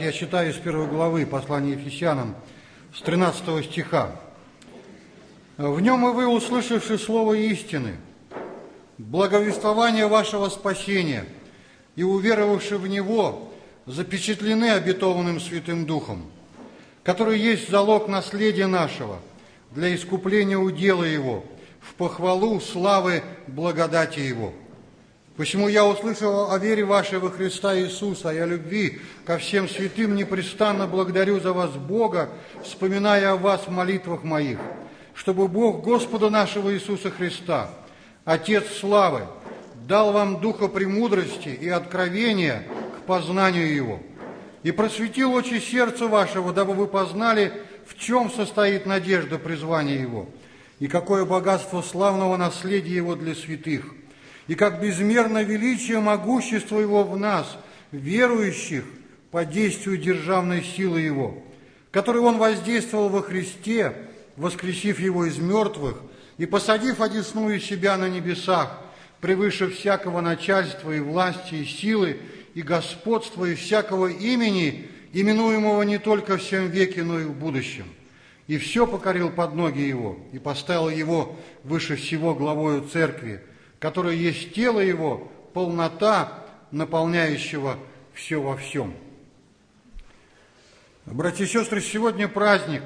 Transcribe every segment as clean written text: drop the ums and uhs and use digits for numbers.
Я читаю из 1 главы послания Ефесянам с 13 стиха. «В нем и вы, услышавши слово истины, благовествование вашего спасения, и уверовавши в него, запечатлены обетованным Святым Духом, который есть залог наследия нашего для искупления удела его, в похвалу славы благодати его. Посему я, услышал о вере вашей во Христа Иисуса и о любви ко всем святым, непрестанно благодарю за вас Бога, вспоминая о вас в молитвах моих, чтобы Бог Господа нашего Иисуса Христа, Отец славы, дал вам духа премудрости и откровения к познанию Его, и просветил очи сердца вашего, дабы вы познали, в чем состоит надежда призвания Его, и какое богатство славного наследия Его для святых, и как безмерно величие могущества Его в нас, верующих, по действию державной силы Его, которой Он воздействовал во Христе, воскресив Его из мертвых и посадив одесную себя на небесах, превыше всякого начальства и власти, и силы, и господства, и всякого имени, именуемого не только в сем веке, но и в будущем. И все покорил под ноги Его, и поставил Его выше всего главою Церкви, которая есть тело Его, полнота, наполняющего все во всем». Братья и сестры, сегодня праздник,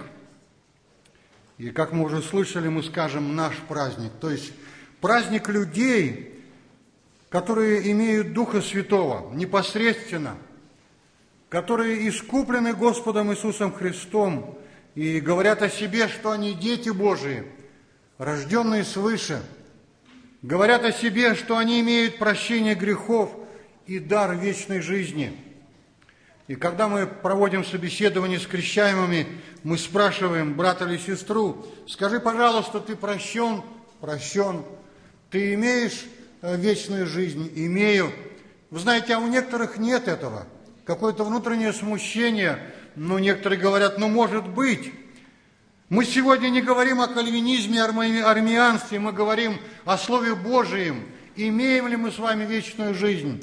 и, как мы уже слышали, мы скажем «наш праздник», то есть праздник людей, которые имеют Духа Святого непосредственно, которые искуплены Господом Иисусом Христом и говорят о себе, что они дети Божии, рожденные свыше, говорят о себе, что они имеют прощение грехов и дар вечной жизни. И когда мы проводим собеседование с крещаемыми, мы спрашиваем брата или сестру: скажи, пожалуйста, ты прощен? Прощен. Ты имеешь вечную жизнь? Имею. Вы знаете, а у некоторых нет этого. Какое-то внутреннее смущение. Но некоторые говорят: ну, может быть. Мы сегодня не говорим о кальвинизме, армианстве, мы говорим о Слове Божием. Имеем ли мы с вами вечную жизнь?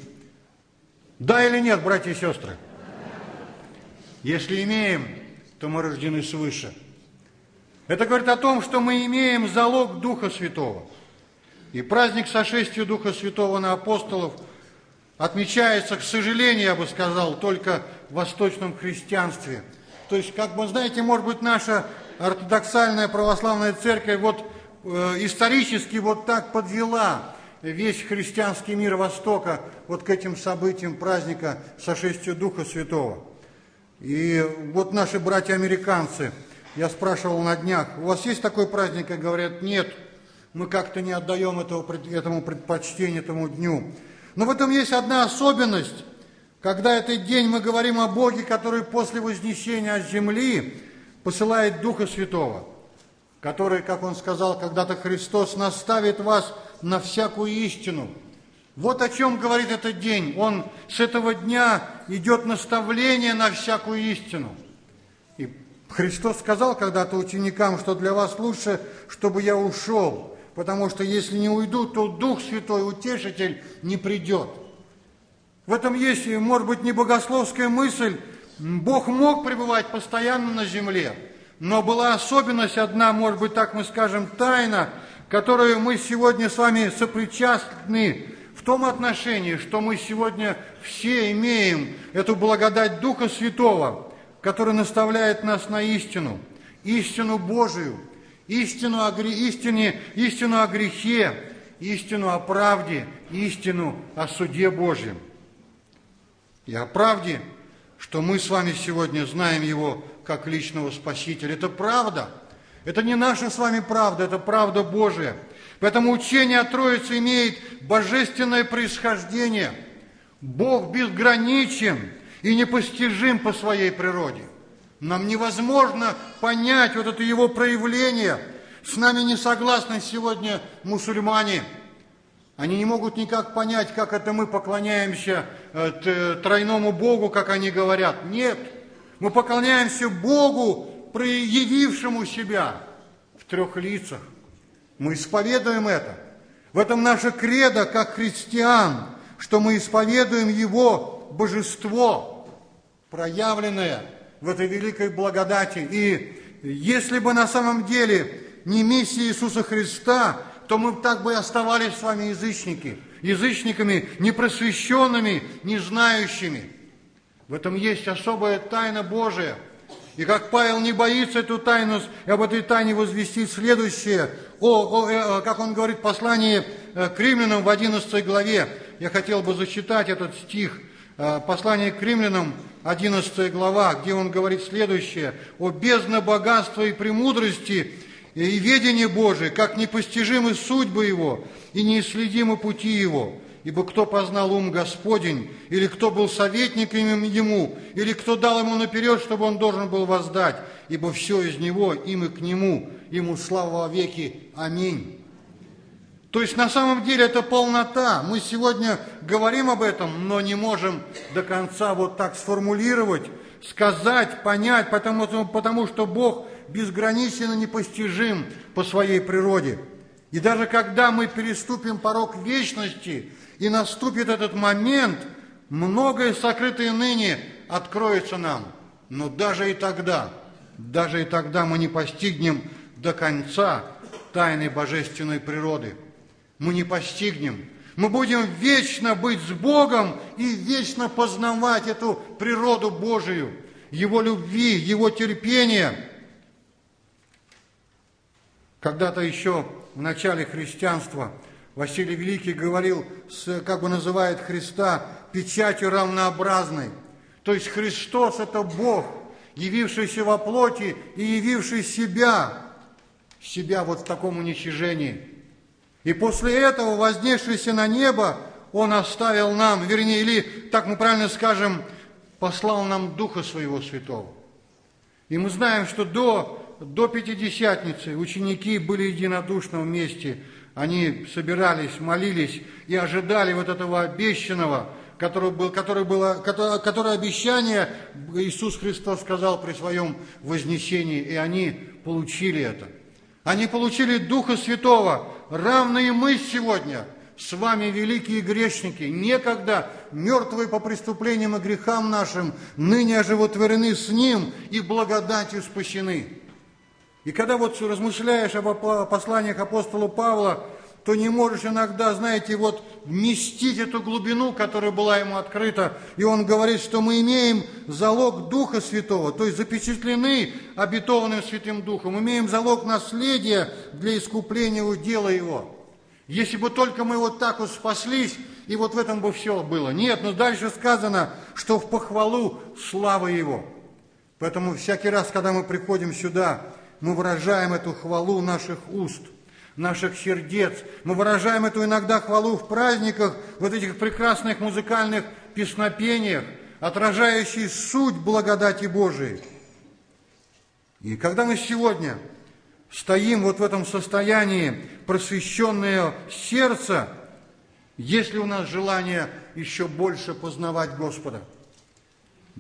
Да или нет, братья и сестры? Если имеем, то мы рождены свыше. Это говорит о том, что мы имеем залог Духа Святого. И праздник сошествия Духа Святого на апостолов отмечается, к сожалению, я бы сказал, только в восточном христианстве. То есть, как бы, знаете, может быть, наша ортодоксальная православная церковь исторически вот так подвела весь христианский мир Востока вот к этим событиям праздника сошествия Духа Святого. И вот наши братья-американцы, я спрашивал на днях: у вас есть такой праздник? И говорят: нет, мы как-то не отдаем этому предпочтение, этому дню. Но в этом есть одна особенность. Когда этот день мы говорим о Боге, который после вознесения от земли посылает Духа Святого, который, как Он сказал когда-то Христос, наставит вас на всякую истину. Вот о чем говорит этот день. Он с этого дня идет наставление на всякую истину. И Христос сказал когда-то ученикам, что для вас лучше, чтобы я ушел, потому что если не уйду, то Дух Святой, Утешитель, не придет. В этом есть, может быть, не богословская мысль. Бог мог пребывать постоянно на земле, но была особенность одна, может быть, так мы скажем, тайна, которую мы сегодня с вами сопричастны в том отношении, что мы сегодня все имеем эту благодать Духа Святого, который наставляет нас на истину, истину Божию, истину о грехе, истину о правде, истину о суде Божьем. И о правде, что мы с вами сегодня знаем Его как личного Спасителя. Это правда. Это не наша с вами правда, это правда Божия. Поэтому учение о Троице имеет божественное происхождение. Бог безграничен и непостижим по своей природе. Нам невозможно понять вот это Его проявление. С нами не согласны сегодня мусульмане. Они не могут никак понять, как это мы поклоняемся тройному Богу, как они говорят. Нет, мы поклоняемся Богу, проявившему себя в трех лицах. Мы исповедуем это. В этом наше кредо, как христиан, что мы исповедуем Его божество. проявленное в этой великой благодати. И если бы на самом деле не миссия Иисуса Христа, то мы так бы и оставались с вами язычниками, непросвещенными, не знающими. В этом есть особая тайна Божия. И как Павел не боится эту тайну, и об этой тайне возвестить следующее, как он говорит в послании к Римлянам в 11 главе. Я хотел бы зачитать этот стих, послание к Римлянам, 11 глава, где он говорит следующее: «О бездна богатства и премудрости, и ведение Божие, как непостижимы судьбы Его, и неисследимы пути Его. Ибо кто познал ум Господень, или кто был советником Ему, или кто дал Ему наперед, чтобы Он должен был воздать, ибо все из Него, им и к Нему, Ему слава во веки. Аминь». То есть на самом деле это полнота. Мы сегодня говорим об этом, но не можем до конца вот так сформулировать, сказать, понять, потому что Бог безграничен и непостижим по своей природе. И даже когда мы переступим порог вечности, и наступит этот момент, многое сокрытое ныне откроется нам. Но даже и тогда мы не постигнем до конца тайны божественной природы. Мы не постигнем. Мы будем вечно быть с Богом и вечно познавать эту природу Божию, Его любви, Его терпения. Когда-то еще в начале христианства Василий Великий говорил, называет Христа печатью равнообразной. То есть Христос – это Бог, явившийся во плоти и явивший себя вот в таком уничижении. И после этого, вознесшийся на небо, Он оставил нам, или, так мы правильно скажем, послал нам Духа Своего Святого. И мы знаем, что до Пятидесятницы ученики были единодушно вместе. Они собирались, молились и ожидали вот этого обещанного, которое обещание Иисус Христос сказал при своем вознесении, и они получили это. Они получили Духа Святого, равные мы сегодня, с вами великие грешники, некогда мертвые по преступлениям и грехам нашим, ныне оживотворены с Ним и благодатью спасены. И когда вот размышляешь об посланиях апостола Павла, то не можешь иногда, вместить эту глубину, которая была ему открыта. И он говорит, что мы имеем залог Духа Святого, то есть запечатлены обетованным Святым Духом, имеем залог наследия для искупления удела Его. Если бы только мы вот так вот спаслись, и вот в этом бы все было. Нет, но дальше сказано, что в похвалу славы Его. Поэтому всякий раз, когда мы приходим сюда, мы выражаем эту хвалу наших уст, наших сердец. Мы выражаем эту иногда хвалу в праздниках, вот этих прекрасных музыкальных песнопениях, отражающих суть благодати Божией. И когда мы сегодня стоим вот в этом состоянии просвещенного сердца, есть ли у нас желание еще больше познавать Господа? В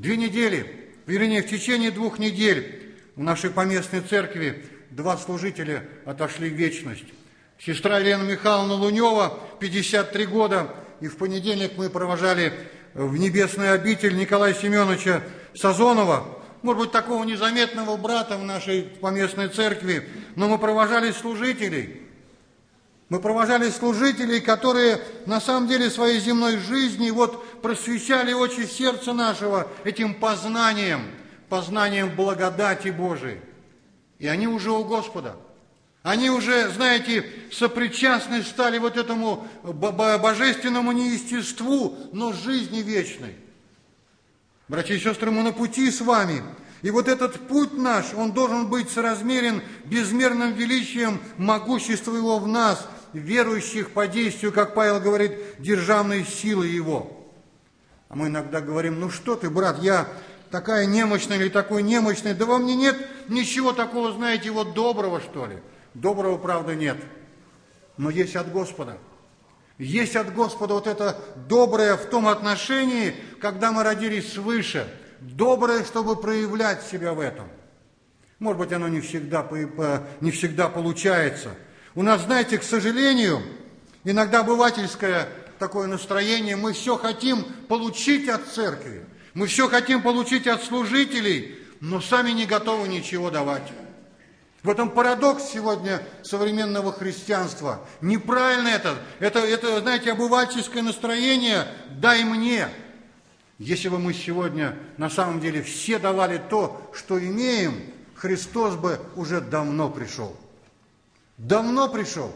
течение 2 недель в нашей поместной церкви 2 служителя отошли в вечность. Сестра Елена Михайловна Лунева, 53 года, и в понедельник мы провожали в небесную обитель Николая Семеновича Сазонова, может быть, такого незаметного брата в нашей поместной церкви, но мы провожали служителей. Мы провожали служителей, которые на самом деле своей земной жизни просвещали очи сердца нашего этим познанием благодати Божией. И они уже у Господа. Они уже, сопричастны стали вот этому божественному неестеству, но жизни вечной. Братья и сестры, мы на пути с вами. И вот этот путь наш, он должен быть соразмерен безмерным величием могущества Его в нас, верующих по действию, как Павел говорит, державной силы Его. А мы иногда говорим, ну что ты, брат, я такая немощная или такой немощный, да во мне нет ничего такого, доброго, что ли. Доброго, правда, нет. Но есть от Господа. Есть от Господа вот это доброе в том отношении, когда мы родились свыше. Доброе, чтобы проявлять себя в этом. Может быть, оно не всегда получается. У нас, к сожалению, иногда обывательское такое настроение, мы все хотим получить от церкви. Мы все хотим получить от служителей, но сами не готовы ничего давать. В этом парадокс сегодня современного христианства. Неправильно это. Это, знаете, обывательское настроение «дай мне». Если бы мы сегодня на самом деле все давали то, что имеем, Христос бы уже давно пришел. Давно пришел.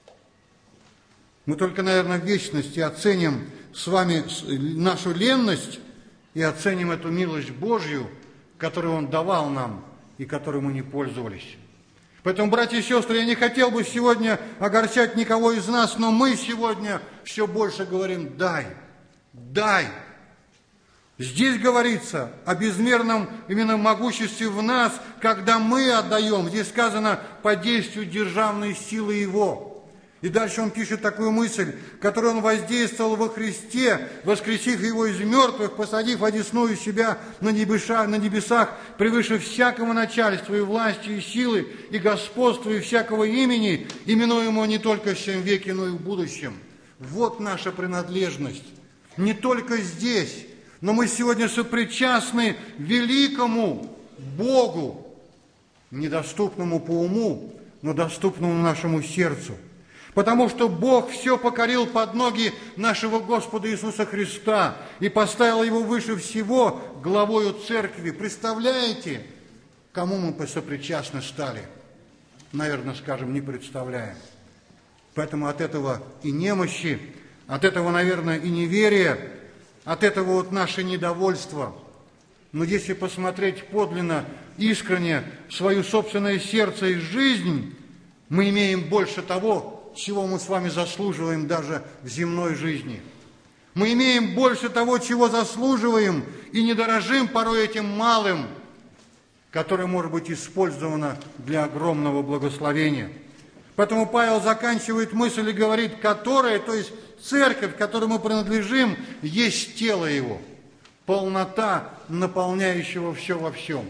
Мы только, наверное, в вечности оценим с вами нашу ленность и оценим эту милость Божью, которую Он давал нам и которой мы не пользовались. Поэтому, братья и сестры, я не хотел бы сегодня огорчать никого из нас, но мы сегодня все больше говорим «дай, дай». Здесь говорится о безмерном именно могуществе в нас, когда мы отдаем. Здесь сказано по действию державной силы Его. И дальше он пишет такую мысль, которую он воздействовал во Христе, воскресив Его из мертвых, посадив одесную себя на небесах, превыше всякого начальства и власти, и силы, и господства, и всякого имени, именуемого не только в сем веке, но и в будущем. Вот наша принадлежность. Не только здесь, но мы сегодня сопричастны великому Богу, недоступному по уму, но доступному нашему сердцу. Потому что Бог все покорил под ноги нашего Господа Иисуса Христа и поставил Его выше всего главою церкви. Представляете, кому мы сопричастны стали? Наверное, скажем, не представляем. Поэтому от этого и немощи, от этого, наверное, и неверия, от этого вот наше недовольство. Но если посмотреть подлинно, искренне свое собственное сердце и жизнь, мы имеем больше того, чего мы с вами заслуживаем даже в земной жизни. Мы имеем больше того, чего заслуживаем, и не дорожим порой этим малым, которое может быть использовано для огромного благословения. Поэтому Павел заканчивает мысль и говорит, которая, то есть церковь, которой мы принадлежим, есть тело Его, полнота, наполняющего все во всем.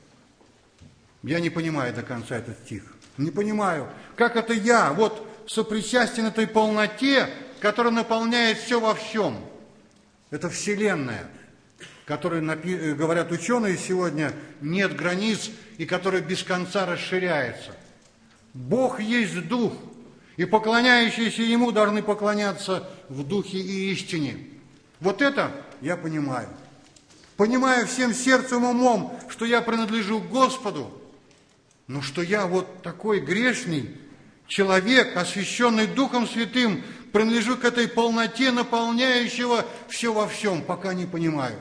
Я не понимаю до конца этот стих. Не понимаю, как это я, вот сопричастен этой полноте, которая наполняет все во всем. Это Вселенная, которой, говорят ученые сегодня, нет границ и которая без конца расширяется. Бог есть Дух, и поклоняющиеся Ему должны поклоняться в Духе и истине. Вот это я понимаю. Понимаю всем сердцем и умом, что я принадлежу Господу, но что я вот такой грешный человек, освященный Духом Святым, принадлежу к этой полноте, наполняющего все во всем, пока не понимаю.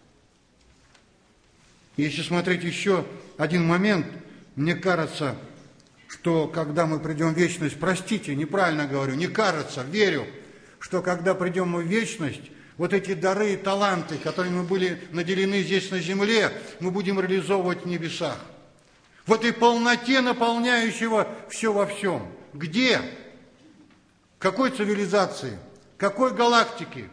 Если смотреть еще один момент, мне кажется, что когда мы придем в вечность, простите, неправильно говорю, не кажется, верю, что когда придем мы в вечность, вот эти дары и таланты, которыми мы были наделены здесь на земле, мы будем реализовывать в небесах. В этой полноте, наполняющего все во всем. Где? Какой цивилизации? Какой галактики?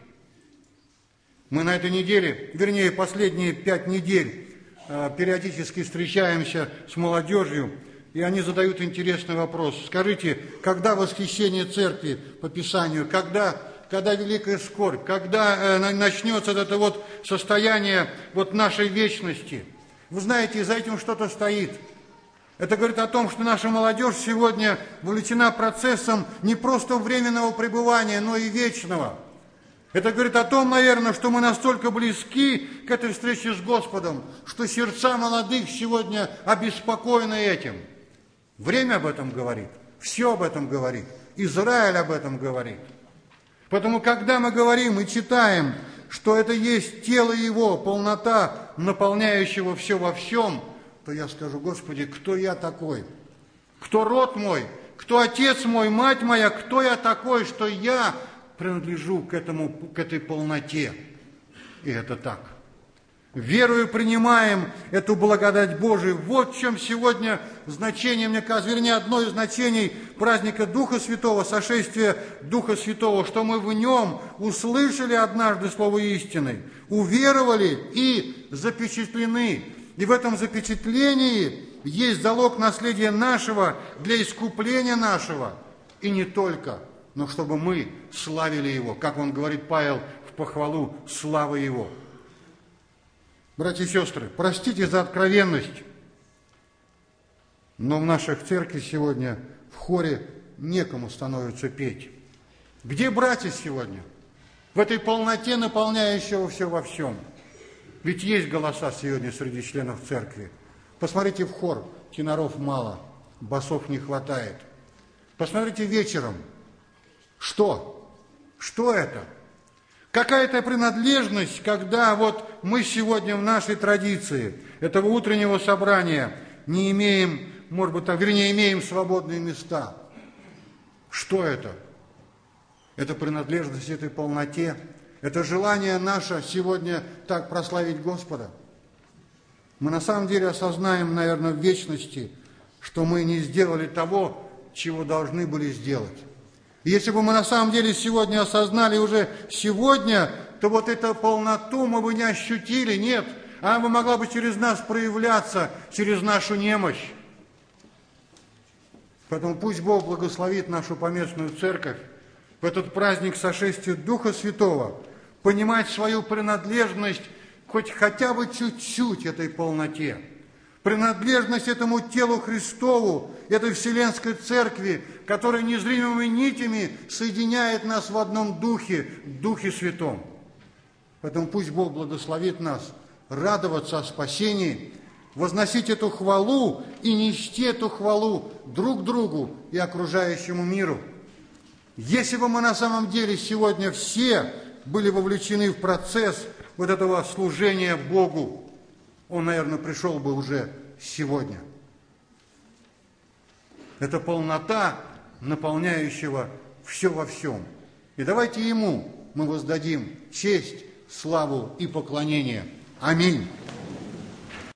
Мы на этой неделе, вернее, последние 5 недель, периодически встречаемся с молодежью, и они задают интересный вопрос. Скажите, когда восхищение церкви по Писанию, когда великая скорбь, когда начнется это вот состояние вот нашей вечности? Вы знаете, за этим что-то стоит. Это говорит о том, что наша молодежь сегодня вовлечена процессом не просто временного пребывания, но и вечного. Это говорит о том, наверное, что мы настолько близки к этой встрече с Господом, что сердца молодых сегодня обеспокоены этим. Время об этом говорит, все об этом говорит, Израиль об этом говорит. Поэтому, когда мы говорим и читаем, что это есть тело Его, полнота, наполняющего все во всем, то я скажу, Господи, кто я такой? Кто род мой? Кто отец мой, мать моя? Кто я такой, что я принадлежу к этой полноте? И это так. Верою принимаем эту благодать Божию. Вот в чем сегодня значение, мне кажется, вернее, одно из значений праздника Духа Святого, сошествия Духа Святого, что мы в нем услышали однажды слово истины, уверовали и запечатлены. И в этом запечатлении есть залог наследия нашего для искупления нашего. И не только, но чтобы мы славили Его, как он говорит, Павел, в похвалу славы Его. Братья и сестры, простите за откровенность, но в наших церкви сегодня в хоре некому становится петь. Где братья сегодня? В этой полноте, наполняющего все во всем. Ведь есть голоса сегодня среди членов церкви. Посмотрите в хор, теноров мало, басов не хватает. Посмотрите вечером. Что? Что это? Какая-то принадлежность, когда вот мы сегодня в нашей традиции этого утреннего собрания не имеем, может быть, вернее, имеем свободные места. Что это? Это принадлежность этой полноте. Это желание наше сегодня так прославить Господа. Мы на самом деле осознаем, наверное, в вечности, что мы не сделали того, чего должны были сделать. И если бы мы на самом деле сегодня осознали уже сегодня, то вот эту полноту мы бы не ощутили, нет. Она бы могла бы через нас проявляться, через нашу немощь. Поэтому пусть Бог благословит нашу поместную церковь в этот праздник сошествия Духа Святого, понимать свою принадлежность хоть хотя бы чуть-чуть этой полноте. Принадлежность этому телу Христову, этой вселенской церкви, которая незримыми нитями соединяет нас в одном духе, Духе Святом. Поэтому пусть Бог благословит нас радоваться о спасении, возносить эту хвалу и нести эту хвалу друг другу и окружающему миру. Если бы мы на самом деле сегодня все были вовлечены в процесс вот этого служения Богу, он, наверное, пришел бы уже сегодня. Это полнота, наполняющего все во всем. И давайте Ему мы воздадим честь, славу и поклонение. Аминь.